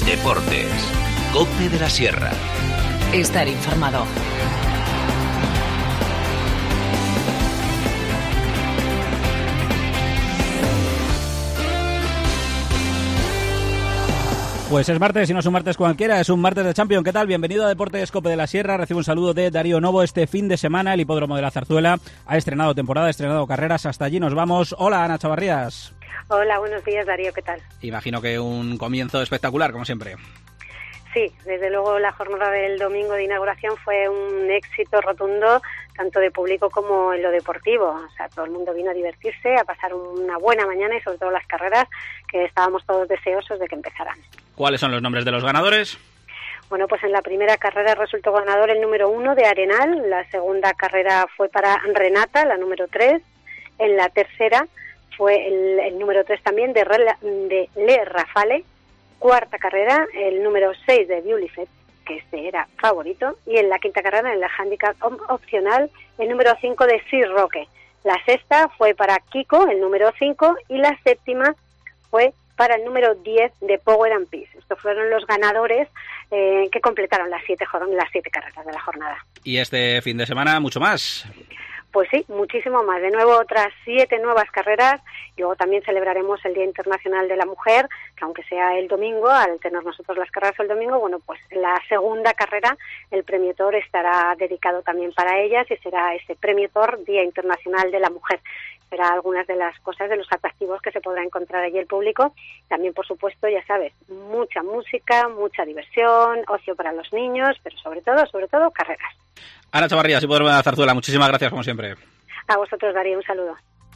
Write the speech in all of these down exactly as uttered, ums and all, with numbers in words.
Deportes. COPE de la Sierra. Estar informado. Pues es martes y no es un martes cualquiera, es un martes de Champions. ¿Qué tal? Bienvenido a Deportes COPE de la Sierra. Recibo un saludo de Darío Novo. Este fin de semana el Hipódromo de la Zarzuela ha estrenado temporada, ha estrenado carreras. Hasta allí nos vamos. Hola, Ana Chavarrías. Hola, buenos días, Darío. ¿Qué tal? Imagino que un comienzo espectacular, como siempre. Sí, desde luego la jornada del domingo de inauguración fue un éxito rotundo, tanto de público como en lo deportivo. O sea, todo el mundo vino a divertirse, a pasar una buena mañana y sobre todo las carreras, que estábamos todos deseosos de que empezaran. ¿Cuáles son los nombres de los ganadores? Bueno, pues en la primera carrera resultó ganador el número uno de Arenal, la segunda carrera fue para Renata, la número tres, en la tercera fue el, el número tres también de, Rela, de Le Rafale, cuarta carrera el número seis de Biulifet, que este era favorito, y en la quinta carrera, en la handicap opcional, el número cinco de Sir Roque. La sexta fue para Kiko, el número cinco, y la séptima fue para el número diez de Power and Peace. Estos fueron los ganadores eh, que completaron las siete, las siete carreras de la jornada. Y este fin de semana mucho más. Pues sí, muchísimo más. De nuevo otras siete nuevas carreras. Luego también celebraremos el Día Internacional de la Mujer, que aunque sea el domingo, al tener nosotros las carreras el domingo, bueno, pues la segunda carrera, el Premio Tor, estará dedicado también para ellas y será ese Premio Tor, Día Internacional de la Mujer. Será algunas de las cosas, de los atractivos que se podrá encontrar allí el público. También, por supuesto, ya sabes, mucha música, mucha diversión, ocio para los niños, pero sobre todo, sobre todo, carreras. Ana Chavarrías, Hipódromo de la Zarzuela, muchísimas gracias, como siempre. A vosotros, Darío, un saludo.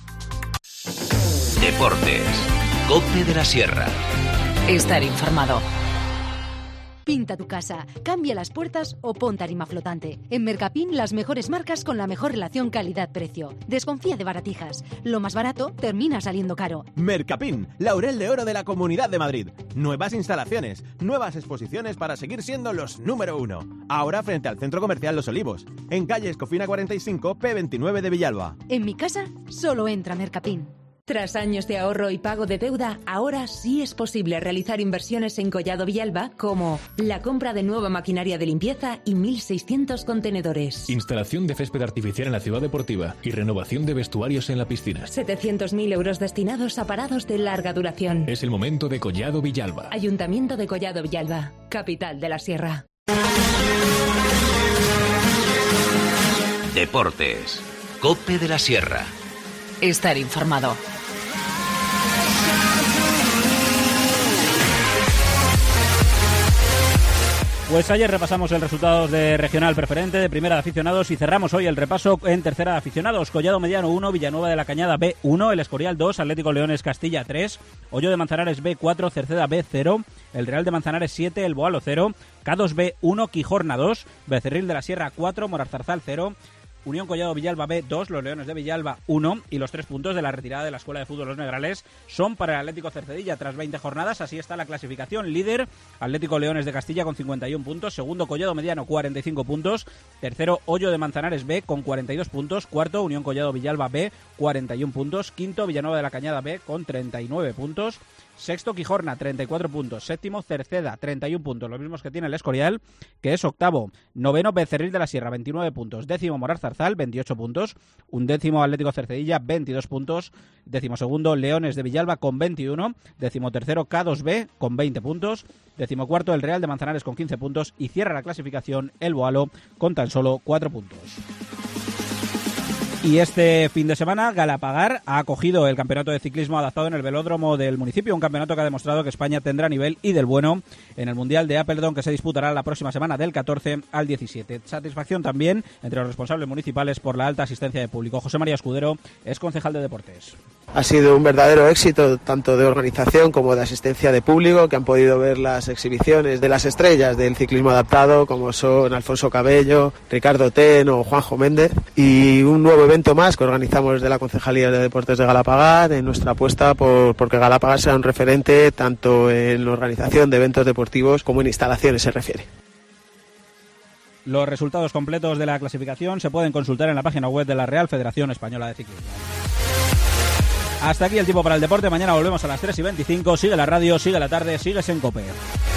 Deportes. COPE de la Sierra. Estar informado. Pinta tu casa, cambia las puertas o pon tarima flotante. En Mercapin, las mejores marcas con la mejor relación calidad-precio. Desconfía de baratijas. Lo más barato termina saliendo caro. Mercapin, Laurel de Oro de la Comunidad de Madrid. Nuevas instalaciones, nuevas exposiciones para seguir siendo los número uno. Ahora frente al Centro Comercial Los Olivos, en calle Escofina cuarenta y cinco, P veintinueve de Villalba. En mi casa, solo entra Mercapin. Tras años de ahorro y pago de deuda, ahora sí es posible realizar inversiones en Collado Villalba, como la compra de nueva maquinaria de limpieza y mil seiscientos contenedores. Instalación de césped artificial en la ciudad deportiva y renovación de vestuarios en la piscina. setecientos mil euros destinados a parados de larga duración. Es el momento de Collado Villalba. Ayuntamiento de Collado Villalba, capital de la Sierra. Deportes. COPE de la Sierra. Estar informado. Pues ayer repasamos el resultado de regional preferente, de primera de aficionados, y cerramos hoy el repaso en tercera de aficionados. Collado Mediano uno, Villanueva de la Cañada B uno, El Escorial dos, Atlético Leones Castilla tres, Hoyo de Manzanares B cuatro, Cerceda B cero, el Real de Manzanares siete, El Boalo cero, K dos B uno, Quijorna dos, Becerril de la Sierra cuatro, Morarzarzal cero, Unión Collado Villalba B dos, los Leones de Villalba uno, y los tres puntos de la retirada de la Escuela de Fútbol Los Negrales son para el Atlético Cercedilla tras veinte jornadas. Así está la clasificación. Líder, Atlético Leones de Castilla con cincuenta y uno puntos, segundo Collado Mediano cuarenta y cinco puntos, tercero Hoyo de Manzanares B con cuarenta y dos puntos, cuarto Unión Collado Villalba B cuarenta y uno puntos, quinto Villanueva de la Cañada B con treinta y nueve puntos, sexto Quijorna treinta y cuatro puntos, séptimo Cerceda treinta y uno puntos, los mismos que tiene el Escorial, que es octavo, noveno Becerril de la Sierra veintinueve puntos, décimo Morarzarzal veintiocho puntos, undécimo Atlético Cercedilla veintidós puntos, décimo segundo Leones de Villalba con veintiuno, décimo tercero K dos B con veinte puntos, décimo cuarto el Real de Manzanares con quince puntos y cierra la clasificación el Boalo con tan solo cuatro puntos. Y este fin de semana Galapagar ha acogido el campeonato de ciclismo adaptado en el velódromo del municipio, un campeonato que ha demostrado que España tendrá nivel y del bueno en el Mundial de Appleton, que se disputará la próxima semana del catorce al diecisiete. Satisfacción también entre los responsables municipales por la alta asistencia de público. José María Escudero es concejal de deportes. Ha sido un verdadero éxito tanto de organización como de asistencia de público, que han podido ver las exhibiciones de las estrellas del ciclismo adaptado, como son Alfonso Cabello, Ricardo Ten o Juanjo Méndez, y un nuevo evento más que organizamos desde la Concejalía de Deportes de Galapagar en nuestra apuesta por porque Galapagar sea un referente tanto en la organización de eventos deportivos como en instalaciones se refiere. Los resultados completos de la clasificación se pueden consultar en la página web de la Real Federación Española de Ciclismo. Hasta aquí el tiempo para el deporte. Mañana volvemos a las tres y veinticinco. Sigue la radio, sigue la tarde, sigues en COPE.